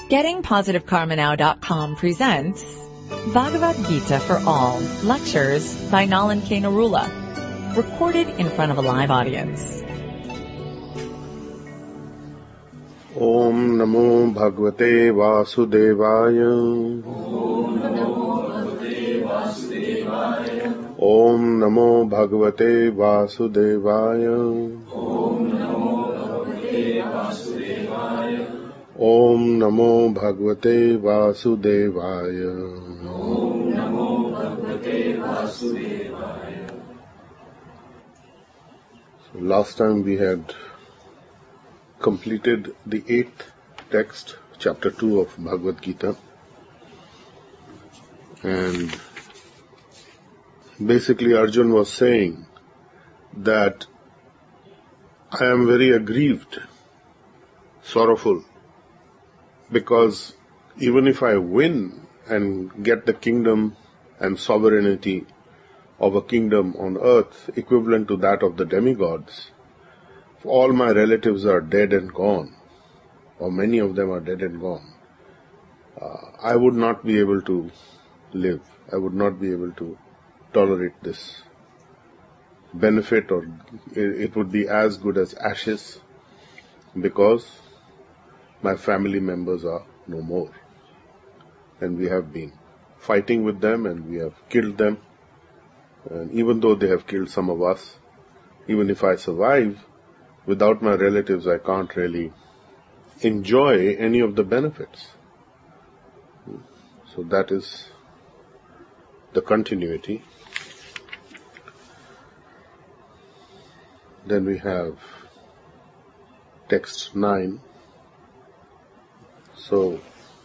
GettingPositiveKarmaNow.com presents Bhagavad Gita for All, lectures by Nalan K. Narula, recorded in front of a live audience. Om Namo Bhagavate Vasudevaya. Om Namo Bhagavate Vasudevaya. Om Namo Bhagavate Vasudevaya. So last time we had completed the 8th text, chapter 2 of Bhagavad Gita, and basically Arjun was saying that I am very aggrieved, sorrowful, because even if I win and get the kingdom and sovereignty of a kingdom on earth equivalent to that of the demigods, all my relatives are dead and gone, or many of them are dead and gone, I would not be able to live. I would not be able to tolerate this benefit, or it would be as good as ashes, because my family members are no more. And we have been fighting with them and we have killed them. And even though they have killed some of us, even if I survive, without my relatives I can't really enjoy any of the benefits. So that is the continuity. Then we have text 9. So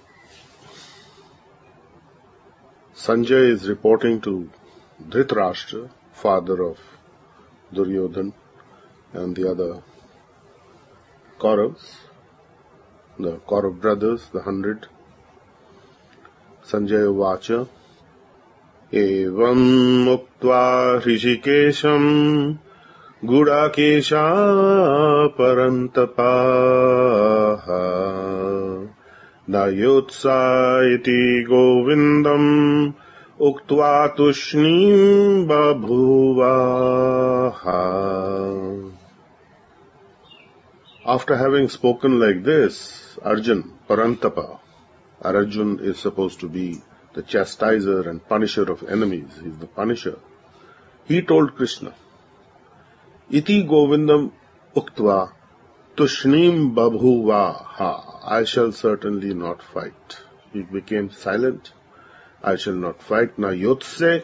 Sanjay is reporting to Dhritarashtra, father of Duryodhana and the other Kauravas, the Kaurav brothers, the 100. Sanjaya Vacha Evam Muktva Hrishikesham Gudakesha Parantapaha Dayotsa iti Govindam Uktva Tushnim Babhuvaha. After having spoken like this, Arjun, Parantapa, Arjun is supposed to be the chastiser and punisher of enemies. He is the punisher. He told Krishna, Iti Govindam Uktva Tushnim Babhuvaha. I shall certainly not fight. He became silent. I shall not fight. Na yotse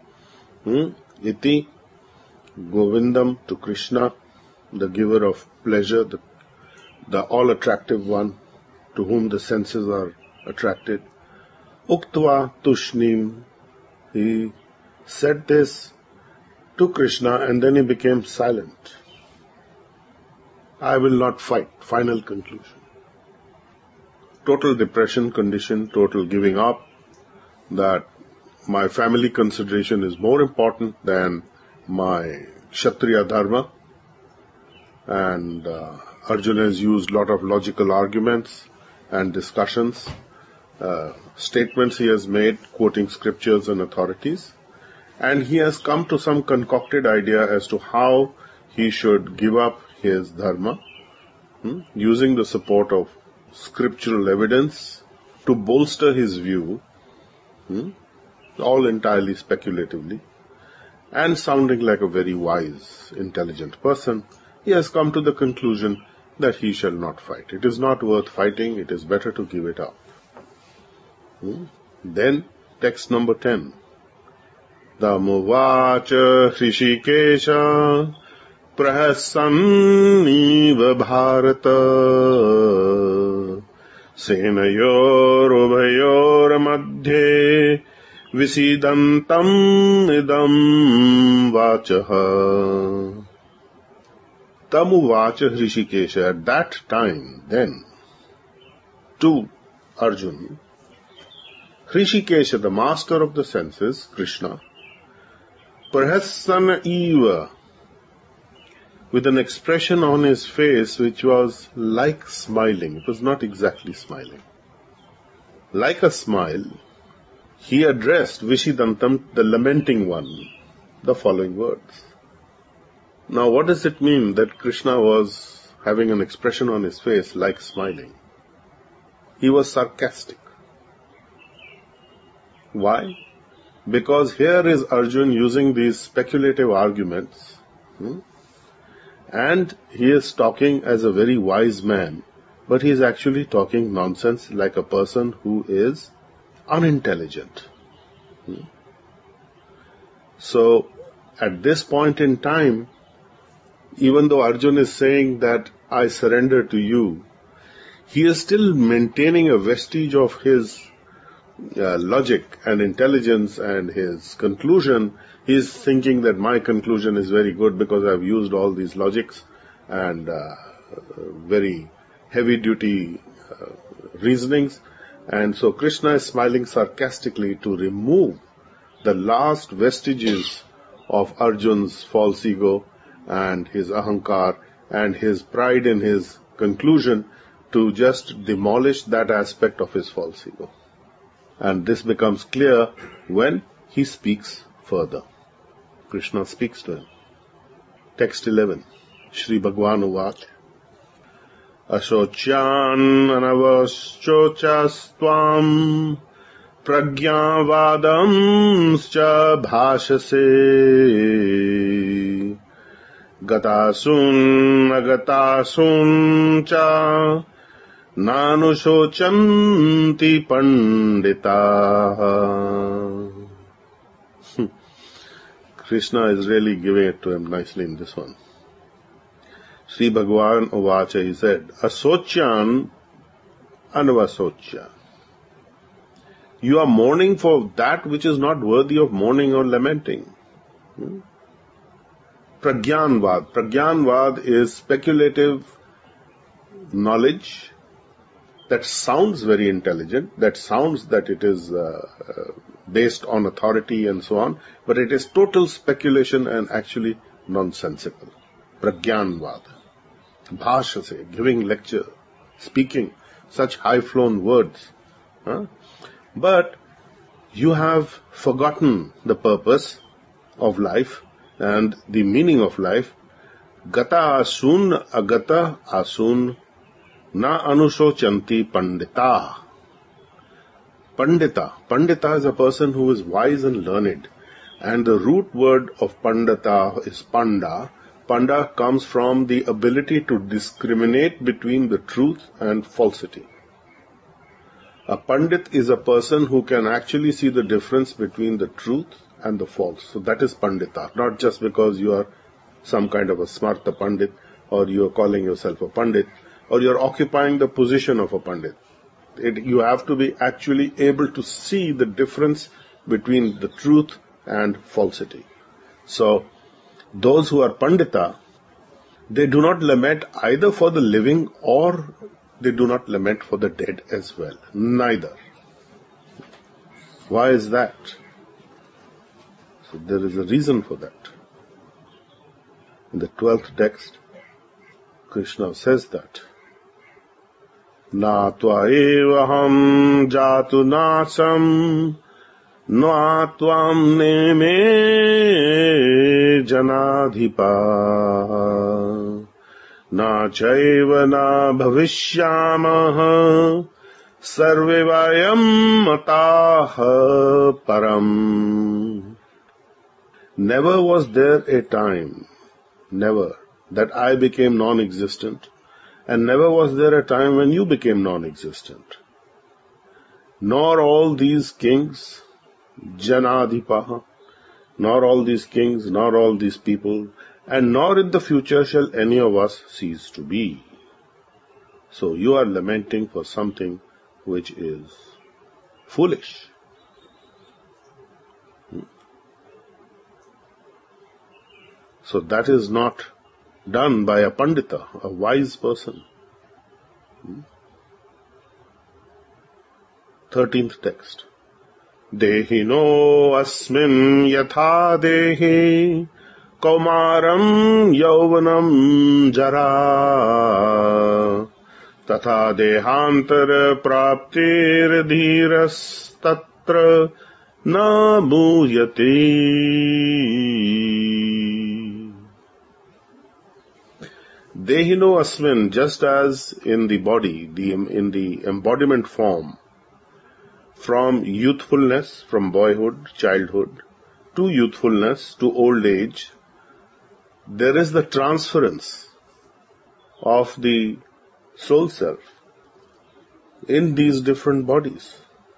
iti Govindam, to Krishna, the giver of pleasure, the all-attractive one, to whom the senses are attracted. Uktva Tushnim. He said this to Krishna and then he became silent. I will not fight. Final conclusion. Total depression condition, total giving up, that my family consideration is more important than my Kshatriya dharma. And Arjuna has used a lot of logical arguments and discussions, statements he has made, quoting scriptures and authorities. And he has come to some concocted idea as to how he should give up his dharma, using the support of scriptural evidence to bolster his view, all entirely speculatively, and sounding like a very wise, intelligent person. He has come to the conclusion that he shall not fight. It is not worth fighting, it is better to give it up. Then, text number 10. Damuvacha Hrishikesha Prahasaniva Bharata Senayor Ubhayor Madhye Visidantam Idam Vachaha. Tamuvacha Hrishikesha. At that time, then, to Arjuna, Hrishikesha, the master of the senses, Krishna, Prahasana eva, with an expression on his face which was like smiling. It was not exactly smiling. like a smile, he addressed Vishidantam, the lamenting one, the following words. Now what does it mean that Krishna was having an expression on his face like smiling? He was sarcastic. Why? Because here is Arjun using these speculative arguments, and he is talking as a very wise man, but he is actually talking nonsense like a person who is unintelligent. So, at this point in time, even though Arjun is saying that I surrender to you, he is still maintaining a vestige of his logic and intelligence and his conclusion. He is thinking that my conclusion is very good because I have used all these logics and very heavy-duty reasonings. And so Krishna is smiling sarcastically to remove the last vestiges of Arjun's false ego and his ahankar and his pride in his conclusion, to just demolish that aspect of his false ego. And this becomes clear when he speaks further. Krishna speaks to him. Text 11. Shri Bhagwan Uvach. Ashocyan anavaschochastvam pragyavadamscha bhashase gatasun agatasun cha nanushocanti pandita. Krishna is really giving it to him nicely in this one. Sri Bhagwan Uvacha, he said, Asocyan anavasocya. You are mourning for that which is not worthy of mourning or lamenting. Pragyanvad. Pragyanvad is speculative knowledge that sounds very intelligent, that sounds that it is based on authority and so on, but it is total speculation and actually nonsensical. Pragyanvad. Bhashase, giving lecture, speaking such high-flown words. But you have forgotten the purpose of life and the meaning of life. Gata asun, agata asun, na anusochanti pandita. Pandita. Pandita is a person who is wise and learned. And the root word of pandita is panda. Panda comes from the ability to discriminate between the truth and falsity. A pandit is a person who can actually see the difference between the truth and the false. So that is pandita. Not just because you are some kind of a smarta pandit, or you are calling yourself a pandit, or you are occupying the position of a pandit. You have to be actually able to see the difference between the truth and falsity. So, those who are pandita, they do not lament either for the living or they do not lament for the dead as well. Neither. Why is that? So there is a reason for that. In the 12th text, Krishna says that Na tva evaham jatu nasam na tvam neme janadhipa na chaiva na bhavishyamah sarve vayam mataha param. Never was there a time, never, that I became non-existent, and never was there a time when you became non-existent. Nor all these kings, Janadhipaha, nor all these kings, nor all these people, and nor in the future shall any of us cease to be. So you are lamenting for something which is foolish. So that is not done by a pandita, a wise person. 13th text. Dehino asmin yatha dehi kaumaram yauvanam jara Tatha dehantara praptir dhiras tatra na muyate. Dehino asmin, just as in the body, in the embodiment form, from youthfulness, from boyhood, childhood, to youthfulness, to old age, there is the transference of the soul self in these different bodies.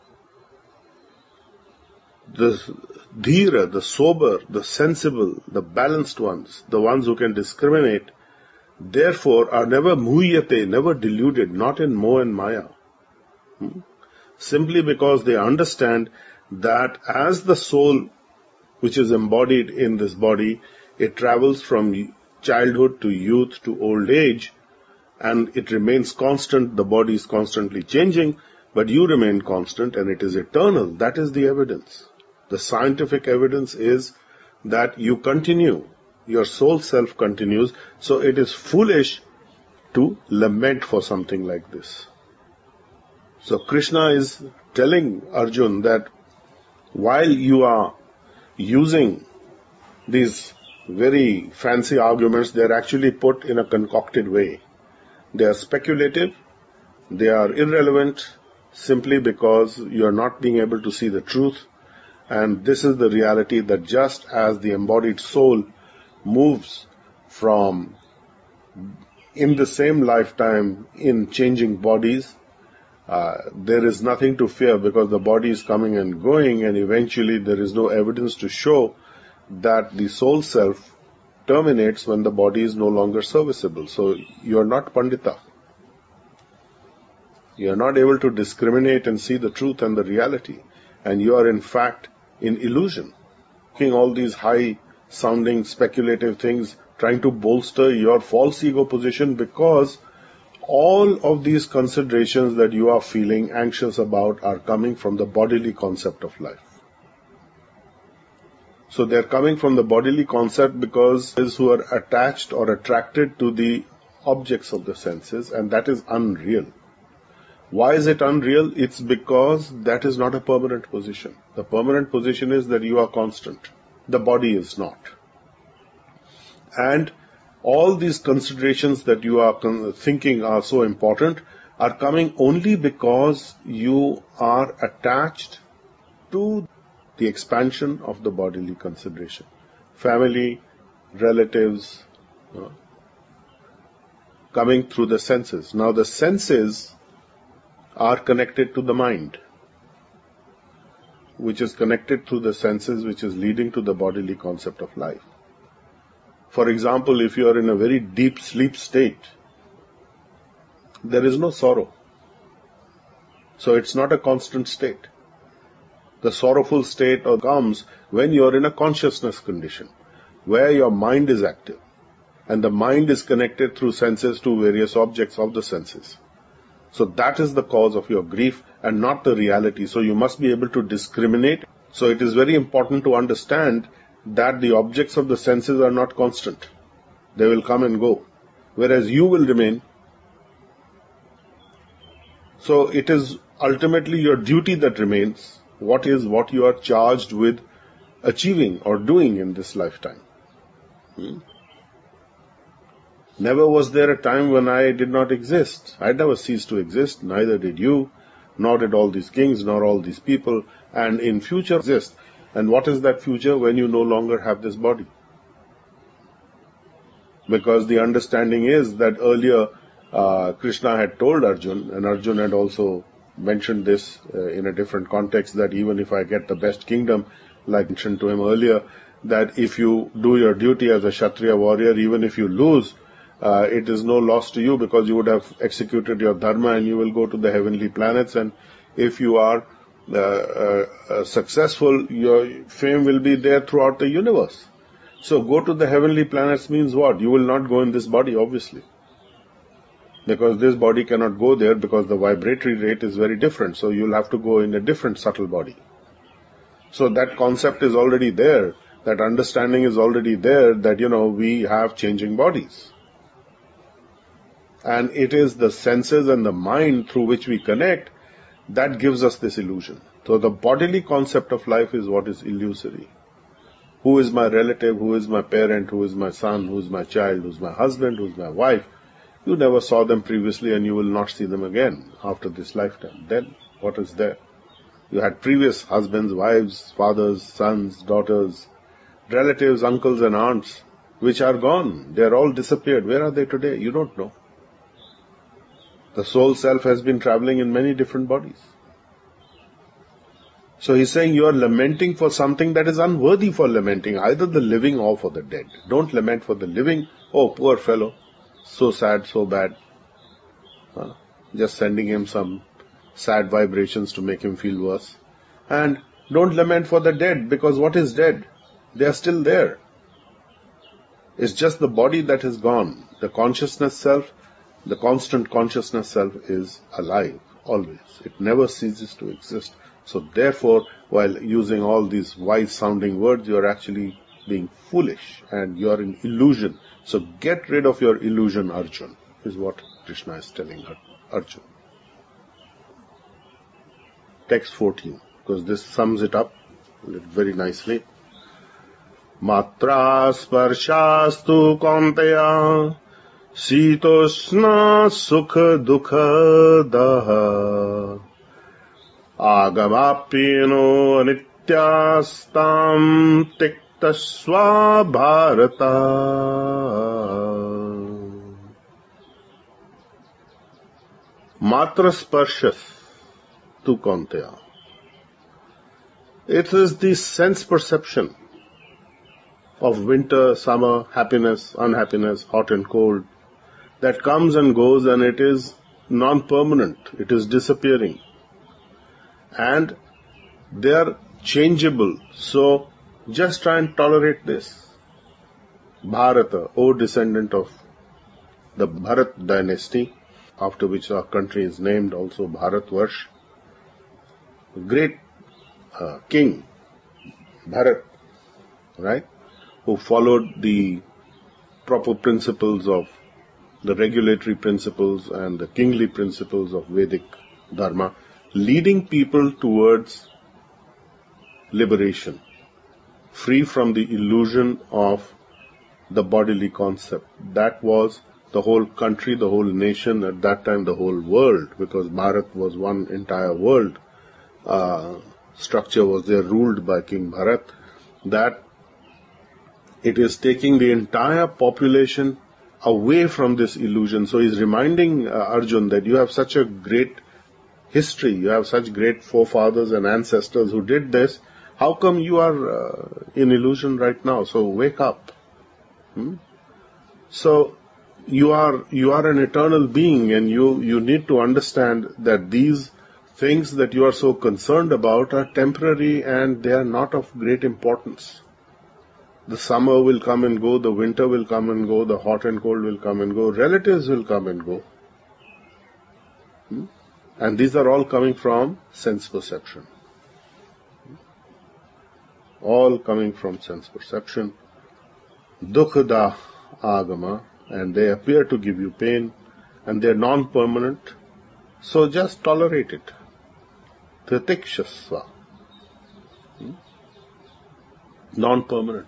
The dhira, the sober, the sensible, the balanced ones, the ones who can discriminate, therefore are never muhyate, never deluded, not in moh and maya. Simply because they understand that as the soul which is embodied in this body, it travels from childhood to youth to old age, and it remains constant. The body is constantly changing, but you remain constant and it is eternal. That is the evidence. The scientific evidence is that you continue, your soul self continues, so it is foolish to lament for something like this. So Krishna is telling Arjun that while you are using these very fancy arguments, they are actually put in a concocted way. They are speculative, they are irrelevant simply because you are not being able to see the truth. And this is the reality, that just as the embodied soul moves from in the same lifetime in changing bodies, there is nothing to fear because the body is coming and going, and eventually there is no evidence to show that the soul self terminates when the body is no longer serviceable. So you are not Pandita. You are not able to discriminate and see the truth and the reality. And you are in fact in illusion. Making all these high-sounding speculative things, trying to bolster your false ego position, because all of these considerations that you are feeling anxious about are coming from the bodily concept of life. So they are coming from the bodily concept because those who are attached or attracted to the objects of the senses, and that is unreal. Why is it unreal? It's because that is not a permanent position. The permanent position is that you are constant. The body is not. And all these considerations that you are thinking are so important are coming only because you are attached to the expansion of the bodily consideration. Family, relatives, coming through the senses. Now the senses are connected to the mind, which is connected through the senses, which is leading to the bodily concept of life. For example, if you are in a very deep sleep state, there is no sorrow. So it's not a constant state. The sorrowful state comes when you are in a consciousness condition, where your mind is active, and the mind is connected through senses to various objects of the senses. So that is the cause of your grief and not the reality. So you must be able to discriminate. So it is very important to understand that the objects of the senses are not constant. They will come and go, whereas you will remain. So it is ultimately your duty that remains. What is what you are charged with achieving or doing in this lifetime. Never was there a time when I did not exist. I never ceased to exist, neither did you, nor did all these kings, nor all these people, and in future exist. And what is that future? When you no longer have this body. Because the understanding is that earlier Krishna had told Arjun, and Arjun had also mentioned this in a different context, that even if I get the best kingdom, like I mentioned to him earlier, that if you do your duty as a Kshatriya warrior, even if you lose, it is no loss to you because you would have executed your dharma and you will go to the heavenly planets. And if you are successful, your fame will be there throughout the universe. So go to the heavenly planets means what? You will not go in this body, obviously. Because this body cannot go there because the vibratory rate is very different. So you'll have to go in a different subtle body. So that concept is already there. That understanding is already there that, we have changing bodies. And it is the senses and the mind through which we connect that gives us this illusion. So the bodily concept of life is what is illusory. Who is my relative? Who is my parent? Who is my son? Who is my child? Who is my husband? Who is my wife? You never saw them previously and you will not see them again after this lifetime. Then what is there? You had previous husbands, wives, fathers, sons, daughters, relatives, uncles and aunts, which are gone. They are all disappeared. Where are they today? You don't know. The soul self has been traveling in many different bodies. So he's saying you are lamenting for something that is unworthy for lamenting, either the living or for the dead. Don't lament for the living. Oh, poor fellow. So sad, so bad. Just sending him some sad vibrations to make him feel worse. And don't lament for the dead, because what is dead? They are still there. It's just the body that is gone. The consciousness self, the constant consciousness self is alive, always. It never ceases to exist. So therefore, while using all these wise-sounding words, you are actually being foolish and you are in illusion. So get rid of your illusion, Arjun, is what Krishna is telling Arjun. Text 14, because this sums it up very nicely. Matra sparshastu kaunteya sitoshna sukha dukha daha agamapino anityastam tiktasva bharata. Matra sparshas tu kaunteya. It is the sense perception of winter, summer, happiness, unhappiness, hot and cold, that comes and goes, and it is non-permanent. It is disappearing. And they are changeable. So just try and tolerate this. Bharata, O descendant of the Bharat dynasty, after which our country is named, also Bharatvarsh, great king, Bharat, right? Who followed the proper principles of the regulatory principles and the kingly principles of Vedic Dharma, leading people towards liberation, free from the illusion of the bodily concept. That was the whole country, the whole nation, at that time the whole world, because Bharat was one entire world. Structure was there, ruled by King Bharat, that it is taking the entire population away from this illusion. So he's reminding Arjun that you have such a great history, you have such great forefathers and ancestors who did this. How come you are in illusion right now? So wake up. So you are an eternal being, and you need to understand that these things that you are so concerned about are temporary and they are not of great importance. The summer will come and go, the winter will come and go, the hot and cold will come and go, relatives will come and go. And these are all coming from sense perception. All coming from sense perception. Dukkha agama, and they appear to give you pain, and they are non-permanent. So just tolerate it. Titikshasva. Non-permanent.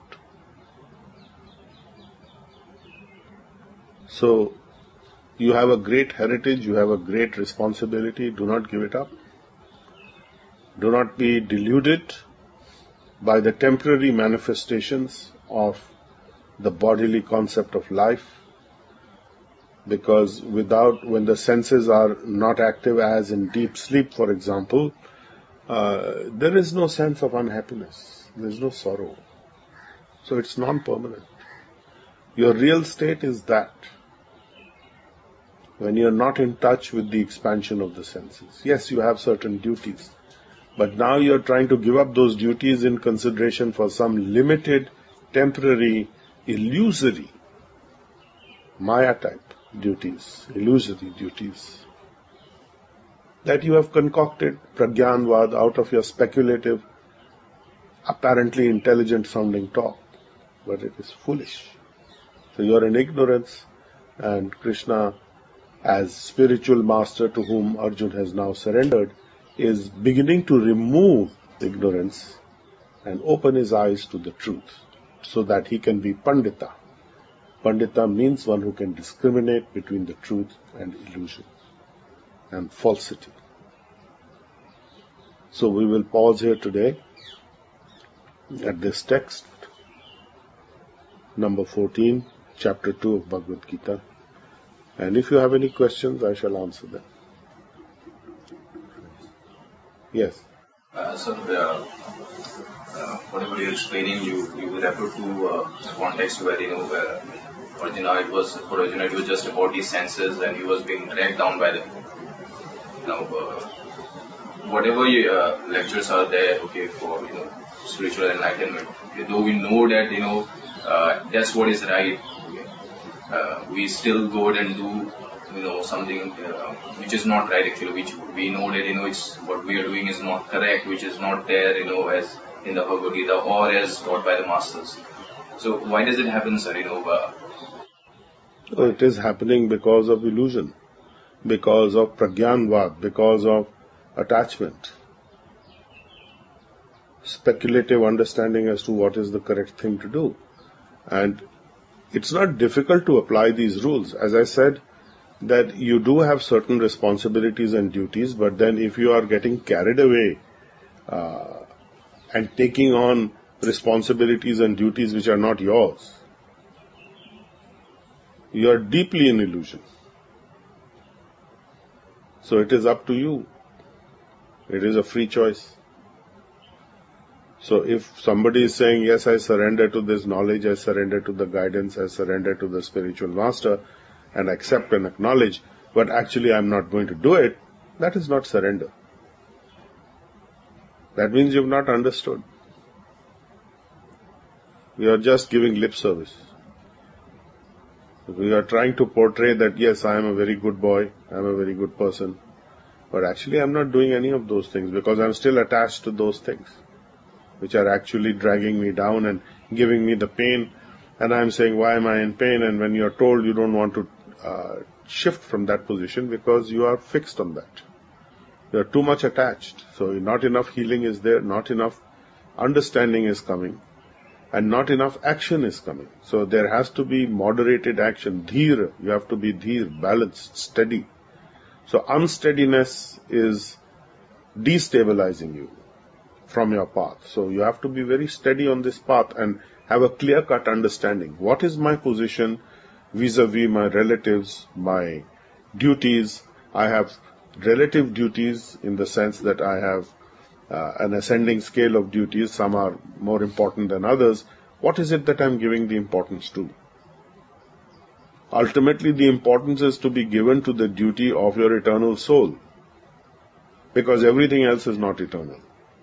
So, you have a great heritage, you have a great responsibility, do not give it up. Do not be deluded by the temporary manifestations of the bodily concept of life, because when the senses are not active, as in deep sleep, for example, there is no sense of unhappiness, there is no sorrow. So it's non-permanent. Your real state is that, when you are not in touch with the expansion of the senses. Yes, you have certain duties, but now you are trying to give up those duties in consideration for some limited, temporary, illusory, Maya-type duties, illusory duties, that you have concocted, Pragyanvad, out of your speculative, apparently intelligent-sounding talk, but it is foolish. So you are in ignorance, and Krishna as spiritual master to whom Arjun has now surrendered, is beginning to remove ignorance and open his eyes to the truth so that he can be Pandita. Pandita means one who can discriminate between the truth and illusion and falsity. So we will pause here today at this text, number 14, chapter 2 of Bhagavad Gita. And if you have any questions, I shall answer them. Yes. So, whatever you're explaining, you refer to the context where, where Arjuna, it was just about his senses and he was being dragged down by them. Whatever lectures are there, okay, for, spiritual enlightenment, though we know that, that's what is right, okay, we still go ahead and do, something which is not right actually, which we know that, it's what we are doing is not correct, which is not there, as in the Bhagavad Gita or as taught by the masters. So why does it happen, sir, It is happening because of illusion, because of pragyanvad, because of attachment, speculative understanding as to what is the correct thing to do. And it's not difficult to apply these rules. As I said, that you do have certain responsibilities and duties, but then if you are getting carried away and taking on responsibilities and duties which are not yours, you are deeply in illusion. So it is up to you. It is a free choice. So if somebody is saying, yes, I surrender to this knowledge, I surrender to the guidance, I surrender to the spiritual master, and accept and acknowledge, but actually I'm not going to do it, that is not surrender. That means you've not understood. We are just giving lip service. We are trying to portray that, yes, I am a very good boy, I am a very good person, but actually I'm not doing any of those things because I'm still attached to those things which are actually dragging me down and giving me the pain. And I'm saying, why am I in pain? And when you're told, you don't want to shift from that position because you are fixed on that. You are too much attached. So not enough healing is there, not enough understanding is coming, and not enough action is coming. So there has to be moderated action. Dheer, you have to be dheer, balanced, steady. So unsteadiness is destabilizing you from your path. So you have to be very steady on this path and have a clear-cut understanding. What is my position vis-a-vis my relatives, my duties? I have relative duties in the sense that I have an ascending scale of duties. Some are more important than others. What is it that I'm giving the importance to? Ultimately, the importance is to be given to the duty of your eternal soul, because everything else is not eternal.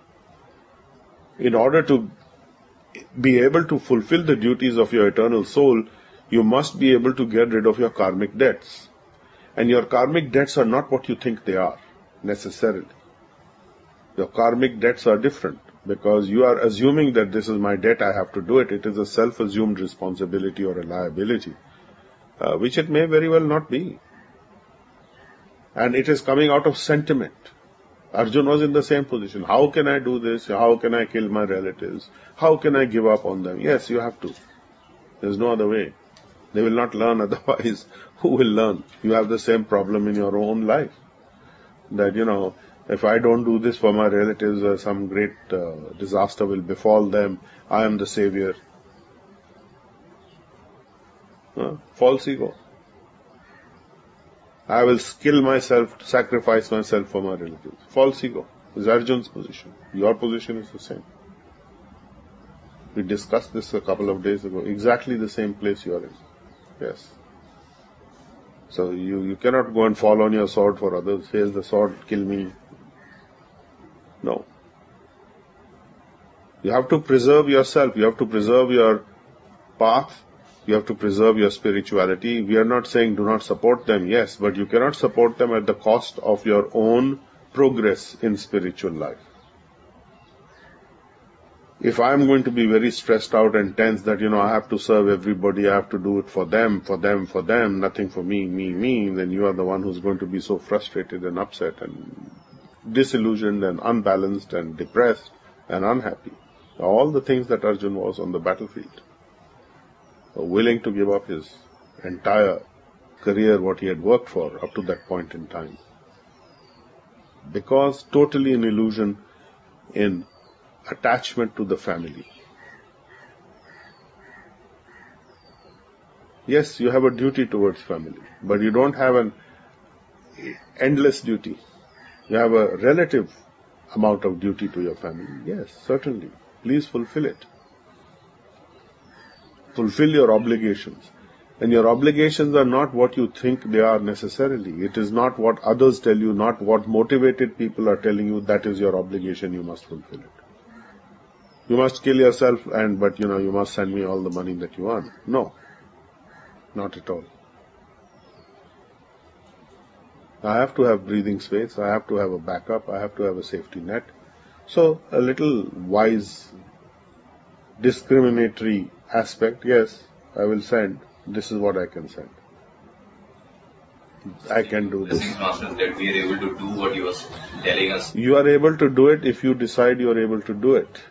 In order to be able to fulfill the duties of your eternal soul, you must be able to get rid of your karmic debts. And your karmic debts are not what you think they are, necessarily. Your karmic debts are different, because you are assuming that this is my debt, I have to do it. It is a self-assumed responsibility or a liability, which it may very well not be. And it is coming out of sentiment. Arjun was in the same position. How can I do this? How can I kill my relatives? How can I give up on them? Yes, you have to. There is no other way. They will not learn, otherwise who will learn? You have the same problem in your own life. That, if I don't do this for my relatives, some great disaster will befall them. I am the savior. False ego. I will kill myself, sacrifice myself for my relatives. False ego. This is Arjun's position. Your position is the same. We discussed this a couple of days ago. Exactly the same place you are in. Yes. So you cannot go and fall on your sword for others. Here's the sword, kill me. No. You have to preserve yourself. You have to preserve your path. You have to preserve your spirituality. We are not saying do not support them, yes, but you cannot support them at the cost of your own progress in spiritual life. If I'm going to be very stressed out and tense that, I have to serve everybody, I have to do it for them, nothing for me, then you are the one who's going to be so frustrated and upset and disillusioned and unbalanced and depressed and unhappy. All the things that Arjun was on the battlefield, willing to give up his entire career, what he had worked for up to that point in time. Because totally an illusion in attachment to the family. Yes, you have a duty towards family, but you don't have an endless duty. You have a relative amount of duty to your family. Yes, certainly. Please fulfill it. Fulfill your obligations. And your obligations are not what you think they are necessarily. It is not what others tell you, not what motivated people are telling you. That is your obligation. You must fulfill it. You must kill yourself but you must send me all the money that you earn. No, not at all. I have to have breathing space. I have to have a backup. I have to have a safety net. So a little wise, discriminatory aspect. Yes, I will send. This is what I can send. I can do this. Master, that we are able to do what he was telling us. You are able to do it if you decide you are able to do it.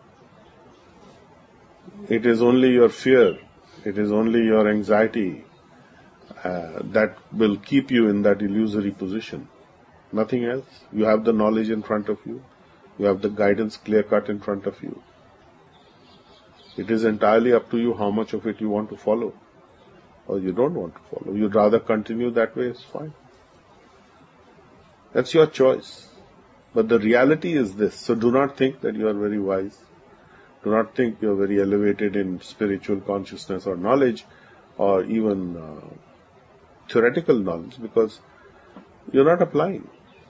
It is only your fear, it is only your anxiety that will keep you in that illusory position. Nothing else. You have the knowledge in front of you. You have the guidance clear-cut in front of you. It is entirely up to you how much of it you want to follow or you don't want to follow. You'd rather continue that way, it's fine. That's your choice. But the reality is this. So do not think that you are very wise. Do not think you are very elevated in spiritual consciousness or knowledge or even theoretical knowledge, because you're not applying.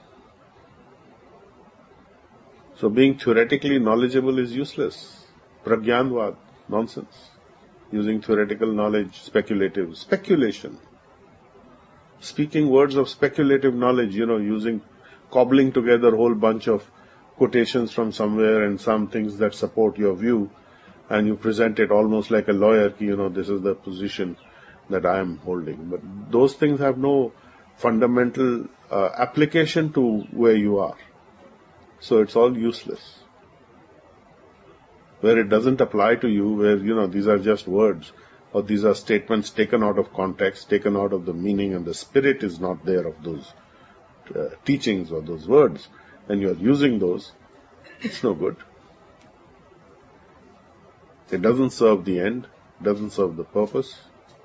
So being theoretically knowledgeable is useless. Pragyanvad, nonsense. Using theoretical knowledge, speculation. Speaking words of speculative knowledge, cobbling together a whole bunch of quotations from somewhere and some things that support your view, and you present it almost like a lawyer, this is the position that I am holding. But those things have no fundamental application to where you are. So it's all useless. Where it doesn't apply to you, where, these are just words, or these are statements taken out of context, taken out of the meaning, and the spirit is not there of those teachings or those words, and you are using those, it's no good. It doesn't serve the end, doesn't serve the purpose.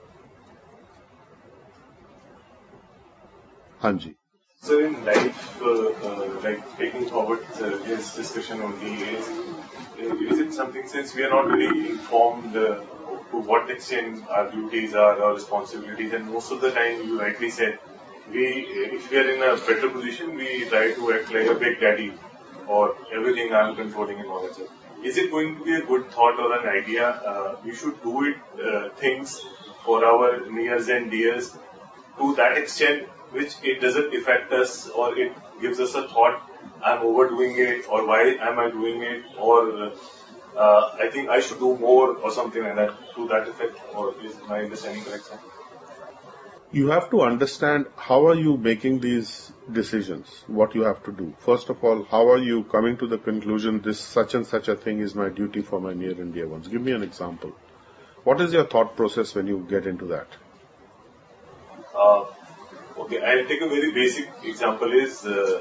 Hanji. So in life, taking forward this discussion only, is it something, since we are not really informed to what extent our duties are, our responsibilities, and most of the time, you rightly said, if we are in a better position, we try to act like a big daddy, or everything I am controlling and all that stuff. Is it going to be a good thought or an idea? We should do things for our nears and dears to that extent which it doesn't affect us, or it gives us a thought, I'm overdoing it, or why am I doing it, or I think I should do more, or something like that, to that effect, or is my understanding correct, sir? You have to understand how are you making these decisions, what you have to do. First of all, how are you coming to the conclusion this such and such a thing is my duty for my near and dear ones? Give me an example. What is your thought process when you get into that? Okay, I'll take a very basic example is,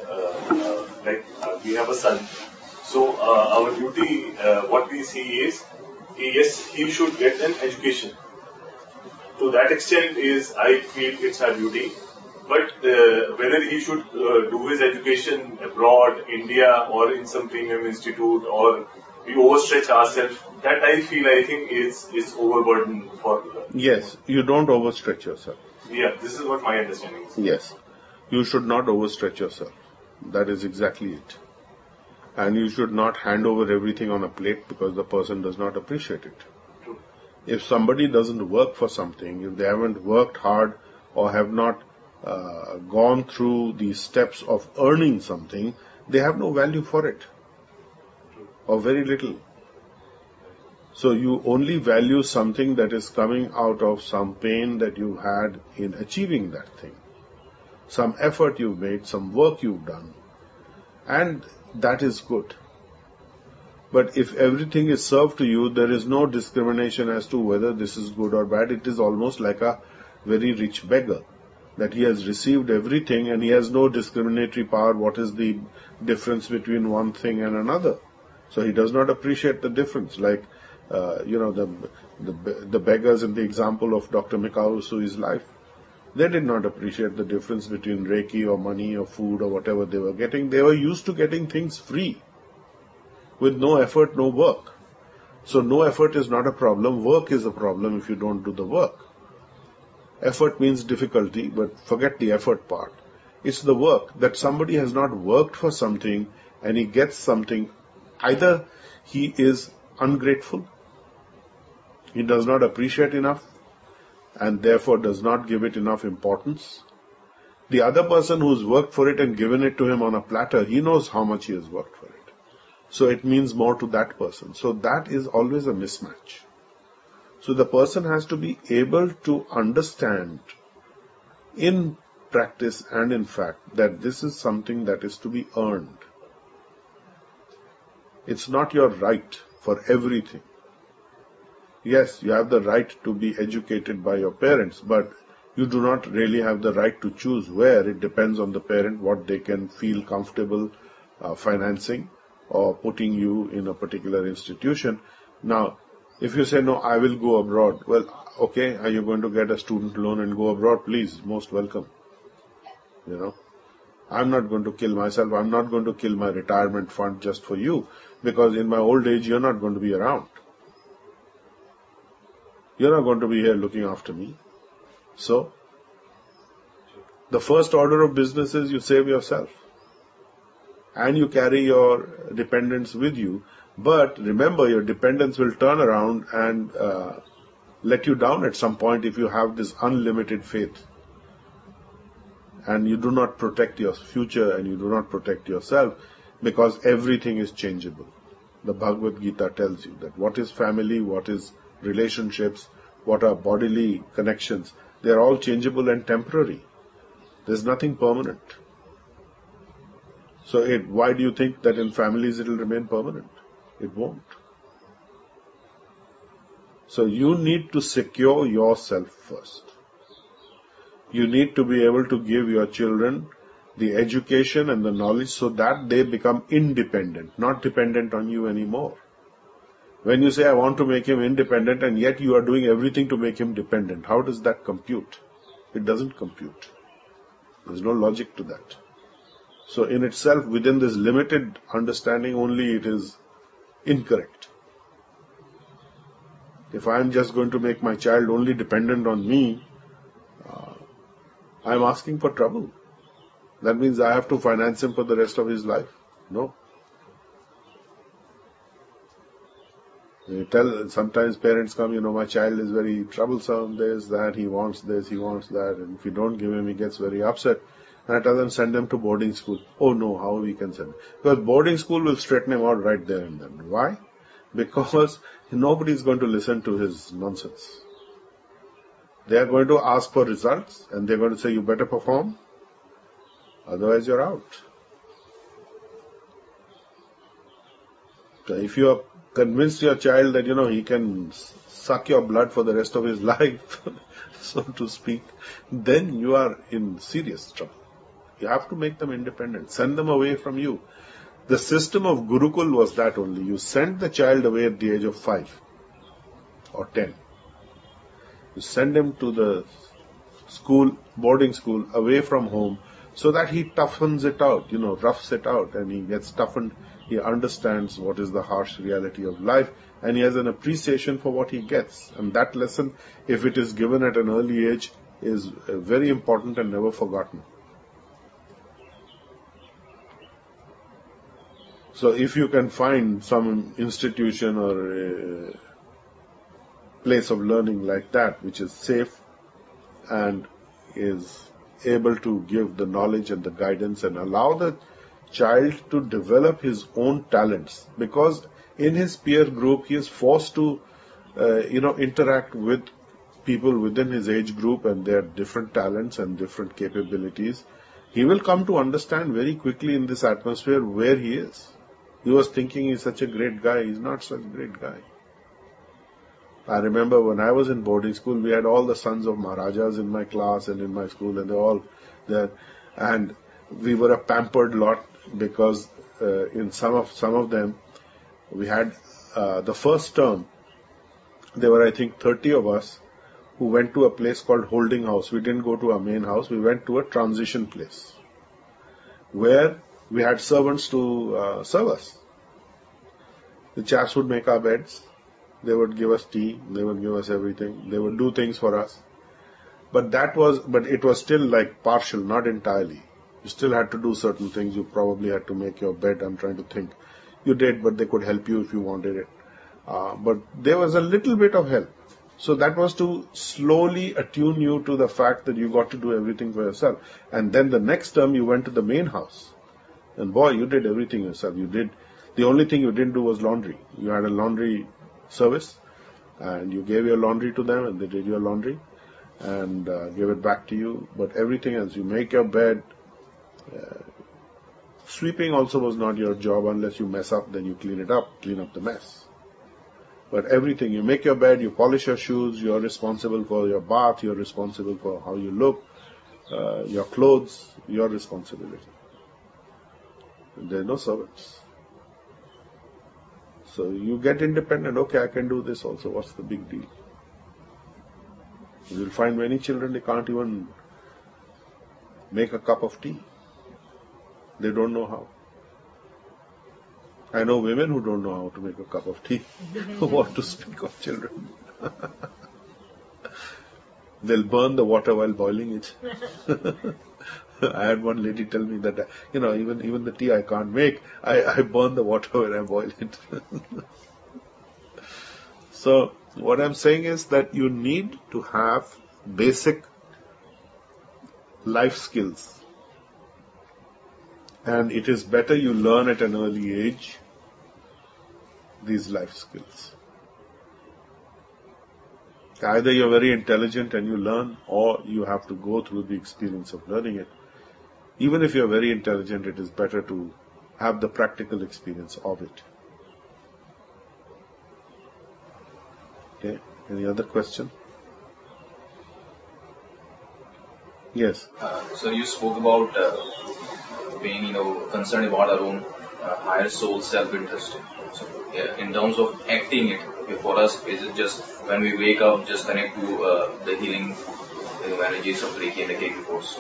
we have a son. So, our duty, what we see is, yes, he should get an education. To that extent I feel it's our duty. But whether he should do his education abroad, India, or in some premium institute, or we overstretch ourselves, that I think is overburden for... Yes, you don't overstretch yourself. Yeah, this is what my understanding is. Yes, you should not overstretch yourself. That is exactly it. And you should not hand over everything on a plate because the person does not appreciate it. True. If somebody doesn't work for something, if they haven't worked hard or have not gone through the steps of earning something, they have no value for it. Or very little. So you only value something that is coming out of some pain that you had in achieving that thing. Some effort you've made, some work you've done. And that is good. But if everything is served to you, there is no discrimination as to whether this is good or bad. It is almost like a very rich beggar, that he has received everything and he has no discriminatory power. What is the difference between one thing and another? So he does not appreciate the difference. Like, the beggars in the example of Dr. Mikao Usui's life. They did not appreciate the difference between Reiki or money or food or whatever they were getting. They were used to getting things free, with no effort, no work. So no effort is not a problem. Work is a problem if you don't do the work. Effort means difficulty, but forget the effort part. It's the work that somebody has not worked for something and he gets something. Either he is ungrateful, he does not appreciate enough, and therefore does not give it enough importance. The other person who's worked for it and given it to him on a platter, he knows how much he has worked for it. So it means more to that person. So that is always a mismatch. So the person has to be able to understand in practice and in fact that this is something that is to be earned. It's not your right for everything. Yes, you have the right to be educated by your parents, but you do not really have the right to choose where. It depends on the parent, what they can feel comfortable financing or putting you in a particular institution. Now, if you say, no, I will go abroad, well, okay, are you going to get a student loan and go abroad? Please, most welcome. I'm not going to kill myself. I'm not going to kill my retirement fund just for you, because in my old age, you're not going to be around. You're not going to be here looking after me. So, the first order of business is you save yourself. And you carry your dependents with you. But remember, your dependents will turn around and let you down at some point if you have this unlimited faith. And you do not protect your future and you do not protect yourself, because everything is changeable. The Bhagavad Gita tells you that what is family, what is relationships, what are bodily connections, they are all changeable and temporary. There's nothing permanent. So why do you think that in families it will remain permanent? It won't. So you need to secure yourself first. You need to be able to give your children the education and the knowledge so that they become independent, not dependent on you anymore. When you say, I want to make him independent, and yet you are doing everything to make him dependent, how does that compute? It doesn't compute. There's no logic to that. So in itself, within this limited understanding only, it is incorrect. If I am just going to make my child only dependent on me, I am asking for trouble. That means I have to finance him for the rest of his life. No. Sometimes parents come, my child is very troublesome, this, that, he wants this, he wants that, and if you don't give him, he gets very upset. And I tell them, send them to boarding school. Oh no, how we can send him? Because boarding school will straighten him out right there and then. Why? Because nobody is going to listen to his nonsense. They are going to ask for results, and they're going to say, you better perform, otherwise you're out. So if you are convinced your child that, he can suck your blood for the rest of his life, so to speak, then you are in serious trouble. You have to make them independent. Send them away from you. The system of Gurukul was that only. You send the child away at the age of 5 or 10. You send him to the school, boarding school, away from home, so that he toughens it out, roughs it out, and he gets toughened. He understands what is the harsh reality of life, and he has an appreciation for what he gets. And that lesson, if it is given at an early age, is very important and never forgotten. So if you can find some institution or place of learning like that, which is safe and is able to give the knowledge and the guidance and allow the child to develop his own talents, because in his peer group, he is forced to, interact with people within his age group and their different talents and different capabilities. He will come to understand very quickly in this atmosphere where he is. He was thinking he's such a great guy. He's not such a great guy. I remember when I was in boarding school, we had all the sons of Maharajas in my class and in my school, and they're all there. And we were a pampered lot because in some of them, we had the first term, there were I think 30 of us who went to a place called Holding House. We didn't go to our main house. We went to a transition place where we had servants to serve us. The chaps would make our beds. They would give us tea. They would give us everything. They would do things for us. But it was still like partial, not entirely. You still had to do certain things. You probably had to make your bed. I'm trying to think. You did, but they could help you if you wanted it. But there was a little bit of help. So that was to slowly attune you to the fact that you got to do everything for yourself. And then the next term you went to the main house. And boy, you did everything yourself. The only thing you didn't do was laundry. You had a laundry service and you gave your laundry to them and they did your laundry and gave it back to you. But everything else, you make your bed. Sweeping also was not your job unless you mess up, then you clean up the mess. But everything, you make your bed, you polish your shoes, you're responsible for your bath, you're responsible for how you look, your clothes, your responsibility. And there are no servants. So you get independent, okay, I can do this also, what's the big deal? You will find many children, they can't even make a cup of tea. They don't know how. I know women who don't know how to make a cup of tea. What to speak of children? They'll burn the water while boiling it. I had one lady tell me that, even the tea I can't make, I burn the water when I boil it. So, what I'm saying is that you need to have basic life skills. And it is better you learn at an early age these life skills. Either you're very intelligent and you learn, or you have to go through the experience of learning it. Even if you're very intelligent, it is better to have the practical experience of it. Okay, any other question? Yes. So you spoke about being, concerned about our own higher soul self-interest. So, in terms of acting it, for us, is it just when we wake up, just connect to the healing energies of Reiki and the KQ force?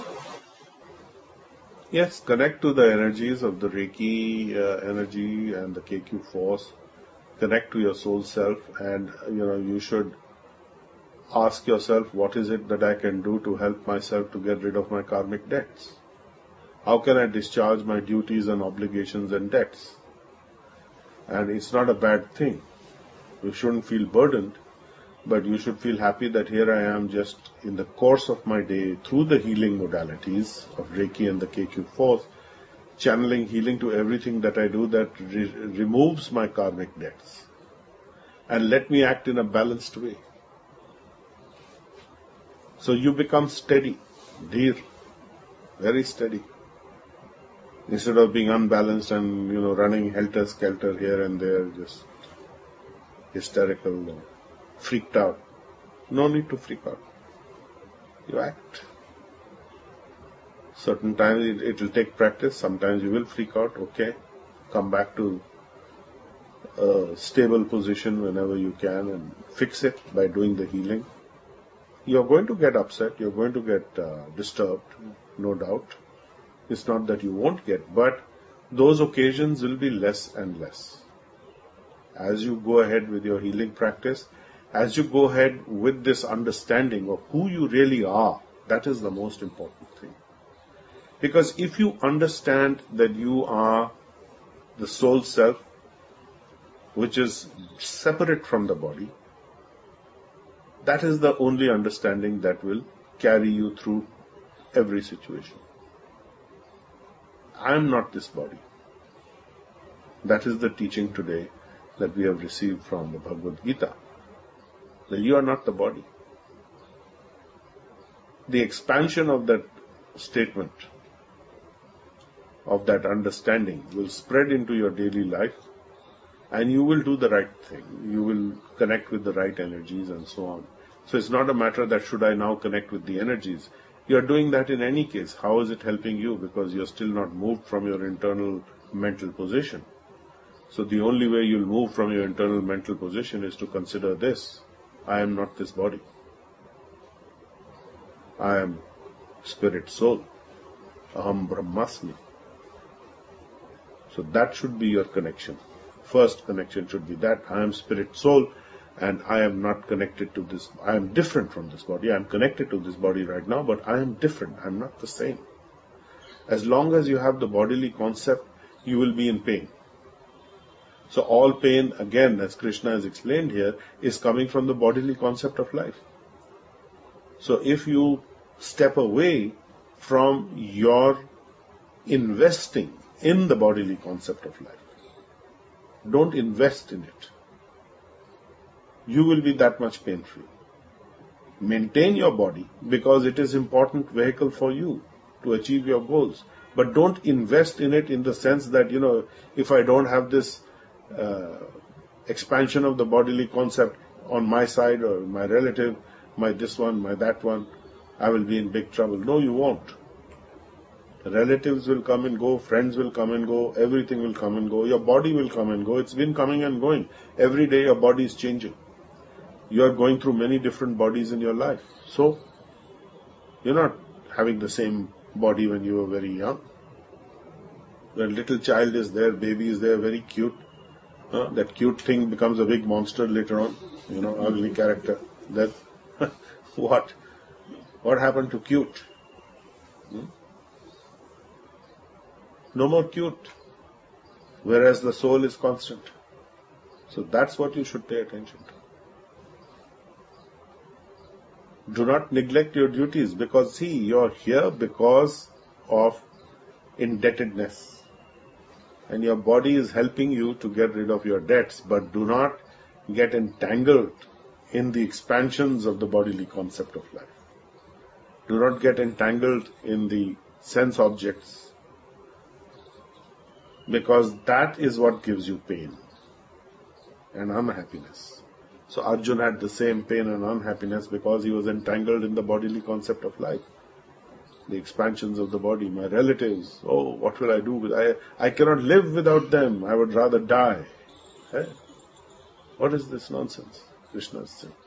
Yes, connect to the energies of the Reiki energy and the KQ force. Connect to your soul self, and you should ask yourself, what is it that I can do to help myself to get rid of my karmic debts? How can I discharge my duties and obligations and debts? And it's not a bad thing. You shouldn't feel burdened, but you should feel happy that here I am just in the course of my day through the healing modalities of Reiki and the KQ force, channeling healing to everything that I do that removes my karmic debts. And let me act in a balanced way. So you become steady, dear, very steady. Instead of being unbalanced and, running helter-skelter here and there, just hysterical, freaked out. No need to freak out. You act. Certain times it will take practice. Sometimes you will freak out. Okay. Come back to a stable position whenever you can and fix it by doing the healing. You're going to get upset. You're going to get disturbed, no doubt. It's not that you won't get, but those occasions will be less and less. As you go ahead with your healing practice, as you go ahead with this understanding of who you really are, that is the most important thing. Because if you understand that you are the soul self, which is separate from the body, that is the only understanding that will carry you through every situation. I am not this body. That is the teaching today. that we have received from the Bhagavad Gita, that you are not the body. The expansion of that statement, of that understanding, will spread into your daily life, and you will do the right thing. You will connect with the right energies and so on. So it's not a matter that should I now connect with the energies. You are doing that in any case. How is it helping you? Because you're still not moved from your internal mental position. So the only way you'll move from your internal mental position is to consider this: I am not this body. I am spirit soul. Aham Brahmasmi. So that should be your connection. First connection should be that I am spirit soul, and I am not connected to this. I am different from this body. I am connected to this body right now, but I am different. I am not the same. As long as you have the bodily concept, you will be in pain. So all pain, again, as Krishna has explained here, is coming from the bodily concept of life. So if you step away from your investing in the bodily concept of life, don't invest in it, you will be that much pain-free. Maintain your body because it is an important vehicle for you to achieve your goals. But don't invest in it in the sense that, if I don't have this expansion of the bodily concept on my side or my relative, my this one, my that one, I will be in big trouble. No, you won't. Relatives will come and go, friends will come and go, everything will come and go, your body will come and go. It's been coming and going. Every day your body is changing. You are going through many different bodies in your life. So, you're not having the same body when you were very young. When little child is there, baby is there, very cute. That cute thing becomes a big monster later on, ugly character. Then, what? What happened to cute? No more cute. Whereas the soul is constant. So that's what you should pay attention to. Do not neglect your duties because, you're here because of indebtedness. And your body is helping you to get rid of your debts, but do not get entangled in the expansions of the bodily concept of life. Do not get entangled in the sense objects, because that is what gives you pain and unhappiness. So Arjuna had the same pain and unhappiness because he was entangled in the bodily concept of life. The expansions of the body, my relatives, what will I do with I cannot live without them, I would rather die. Hey? What is this nonsense? Krishna is saying.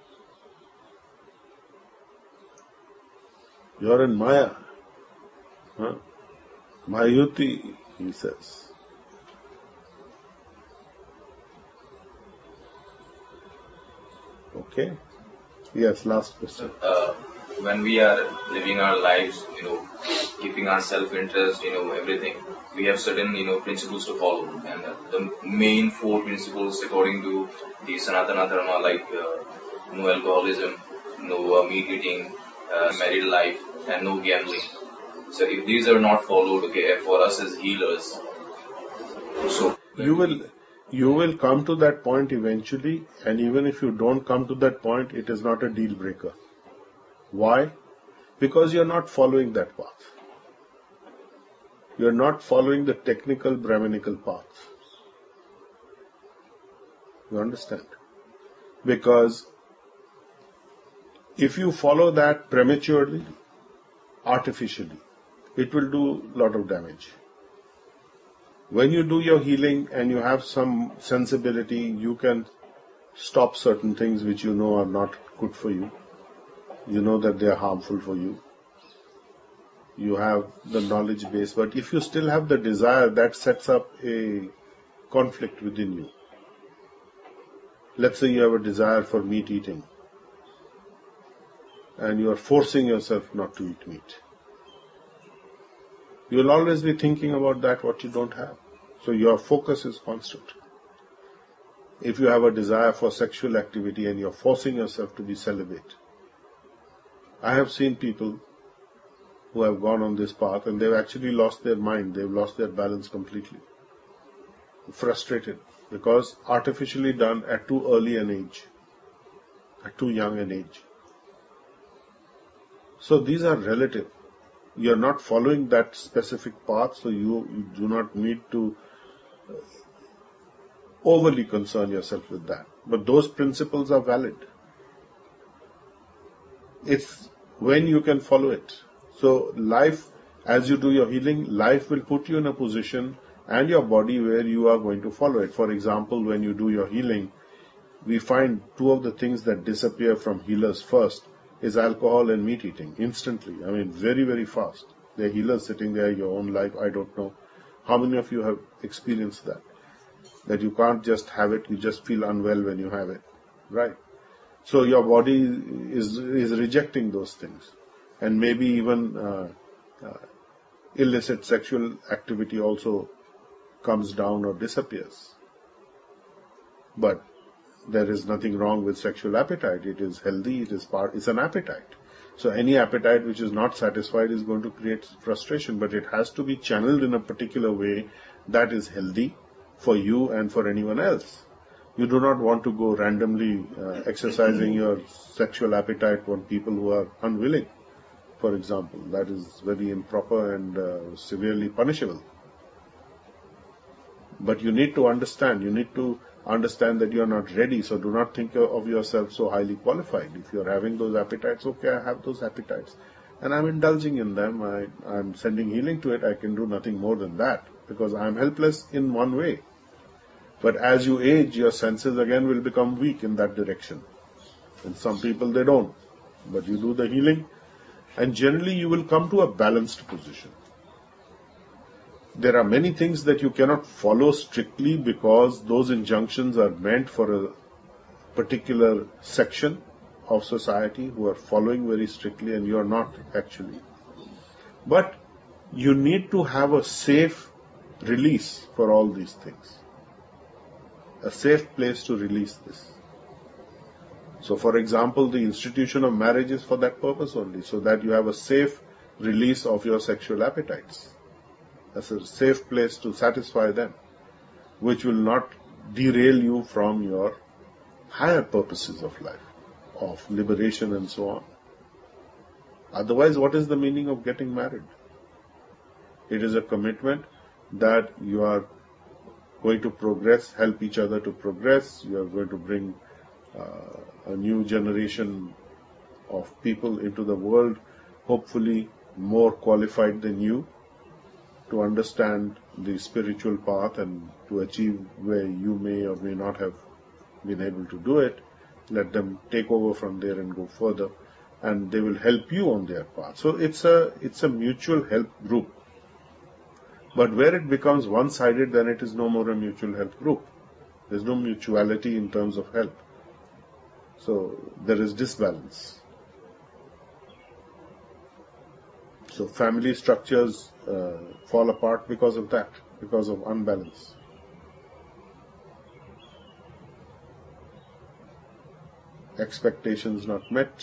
You're in Maya. Mayuti, he says. Okay. Yes, last question. When we are living our lives, keeping our self-interest, everything, we have certain, principles to follow. And the main 4 principles according to the Sanatana Dharma, like no alcoholism, no meat eating, married life, and no gambling. So if these are not followed, for us as healers, so you will come to that point eventually, and even if you don't come to that point, it is not a deal breaker. Why? Because you're not following that path. You're not following the technical Brahminical path. You understand? Because if you follow that prematurely, artificially, it will do a lot of damage. When you do your healing and you have some sensibility, you can stop certain things which you know are not good for you. You know that they are harmful for you. You have the knowledge base, but if you still have the desire, that sets up a conflict within you. Let's say you have a desire for meat eating, and you are forcing yourself not to eat meat. You will always be thinking about that what you don't have. So your focus is constant. If you have a desire for sexual activity and you're forcing yourself to be celibate, I have seen people who have gone on this path and they've actually lost their mind, they've lost their balance completely. frustrated because artificially done at too early an age, at too young an age. So these are relative. You are not following that specific path, so you do not need to overly concern yourself with that. But those principles are valid. It's when you can follow it. So life, as you do your healing, life will put you in a position and your body where you are going to follow it. For example, when you do your healing, we find two of the things that disappear from healers first is alcohol and meat eating, instantly. I mean, very, very fast. There are healers sitting there, your own life, I don't know. How many of you have experienced that? That you can't just have it, you just feel unwell when you have it, right? So your body is rejecting those things. And maybe even illicit sexual activity also comes down or disappears. But there is nothing wrong with sexual appetite. It is healthy, it's an appetite. So any appetite which is not satisfied is going to create frustration, but it has to be channeled in a particular way that is healthy for you and for anyone else. You do not want to go randomly exercising your sexual appetite on people who are unwilling, for example. That is very improper and severely punishable. But you need to understand that you are not ready, so do not think of yourself so highly qualified. If you are having those appetites, okay, I have those appetites, and I'm indulging in them, I'm sending healing to it, I can do nothing more than that, because I'm helpless in one way. But as you age, your senses again will become weak in that direction. And some people, they don't. But you do the healing, and generally you will come to a balanced position. There are many things that you cannot follow strictly because those injunctions are meant for a particular section of society who are following very strictly, and you are not actually. But you need to have a safe release for all these things. A safe place to release this. So, for example, the institution of marriage is for that purpose only, so that you have a safe release of your sexual appetites. That's a safe place to satisfy them, which will not derail you from your higher purposes of life, of liberation and so on. Otherwise, what is the meaning of getting married? It is a commitment that you are going to progress, help each other to progress. You are going to bring a new generation of people into the world, hopefully more qualified than you, to understand the spiritual path and to achieve where you may or may not have been able to do it. Let them take over from there and go further, and they will help you on their path. So it's a mutual help group. But where it becomes one-sided, then it is no more a mutual help group. There's no mutuality in terms of help. So there is disbalance. So family structures fall apart because of that, because of unbalance. Expectations not met,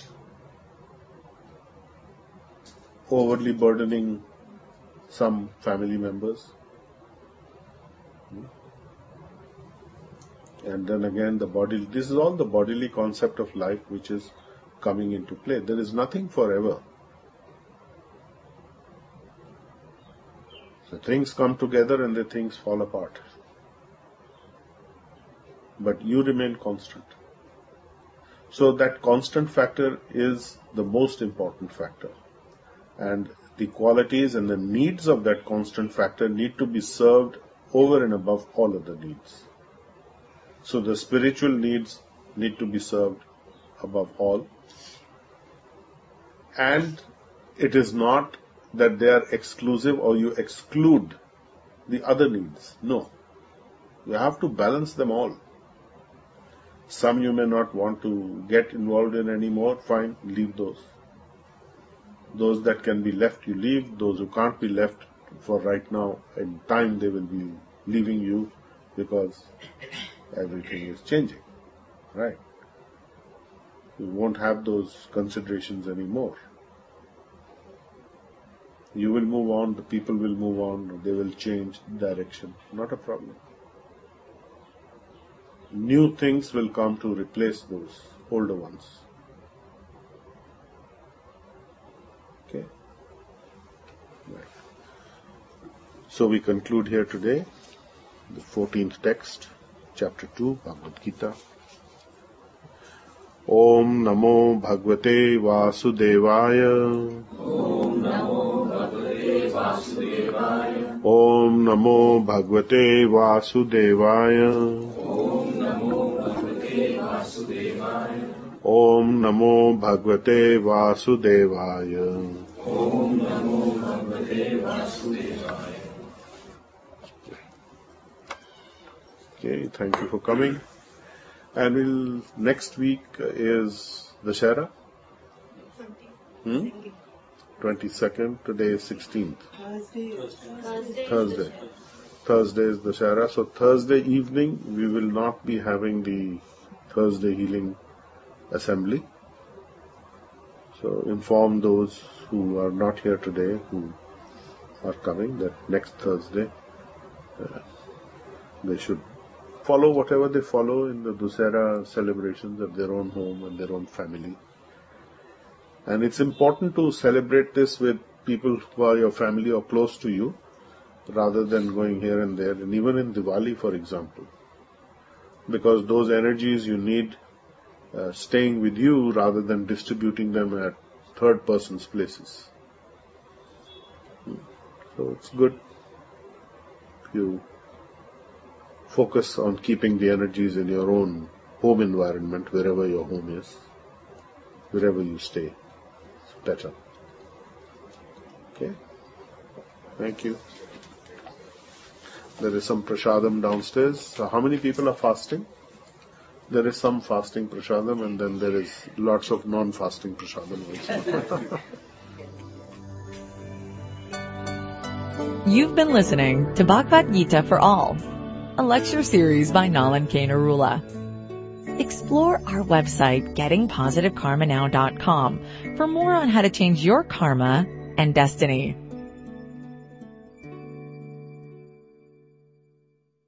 overly burdening some family members. And then again this is all the bodily concept of life which is coming into play. There is nothing forever. So things come together and the things fall apart. But you remain constant. So that constant factor is the most important factor. And the qualities and the needs of that constant factor need to be served over and above all other needs. So the spiritual needs need to be served above all. And it is not that they are exclusive or you exclude the other needs. No. You have to balance them all. Some you may not want to get involved in anymore, fine, leave those. Those that can be left, you leave. Those who can't be left for right now, in time they will be leaving you because everything is changing, right? You won't have those considerations anymore. You will move on, the people will move on, they will change direction. Not a problem. new things will come to replace those older ones. Okay? Right. So we conclude here today, the 14th text, chapter 2, Bhagavad Gita. Om Namo Bhagavate Vasudevaya. Om Namo Bhagavate Vasudevaya. Om Namo Bhagavate Vasudevaya. Om Namo Bhagavate Vasudevaya. Om Namo Bhagavate Vasudevaya. Om Namo Bhagavate Vasudevaya. Okay, thank you for coming. And next week is Dashera? 22nd. Today is 16th. Thursday. Thursday is Dashera. So Thursday evening we will not be having the Thursday healing assembly. So inform those who are not here today, who are coming, that next Thursday they should follow whatever they follow in the Dussehra celebrations at their own home and their own family. And it's important to celebrate this with people who are your family or close to you, rather than going here and there, and even in Diwali, for example. Because those energies you need staying with you rather than distributing them at third person's places. So it's good if you focus on keeping the energies in your own home environment, wherever your home is, wherever you stay. It's better. Okay? Thank you. There is some prasadam downstairs. So how many people are fasting? There is some fasting prasadam, and then there is lots of non-fasting prasadam also. You've been listening to Bhagavad Gita for All, a lecture series by Nalan K. Narula. Explore our website, gettingpositivekarmanow.com, for more on how to change your karma and destiny.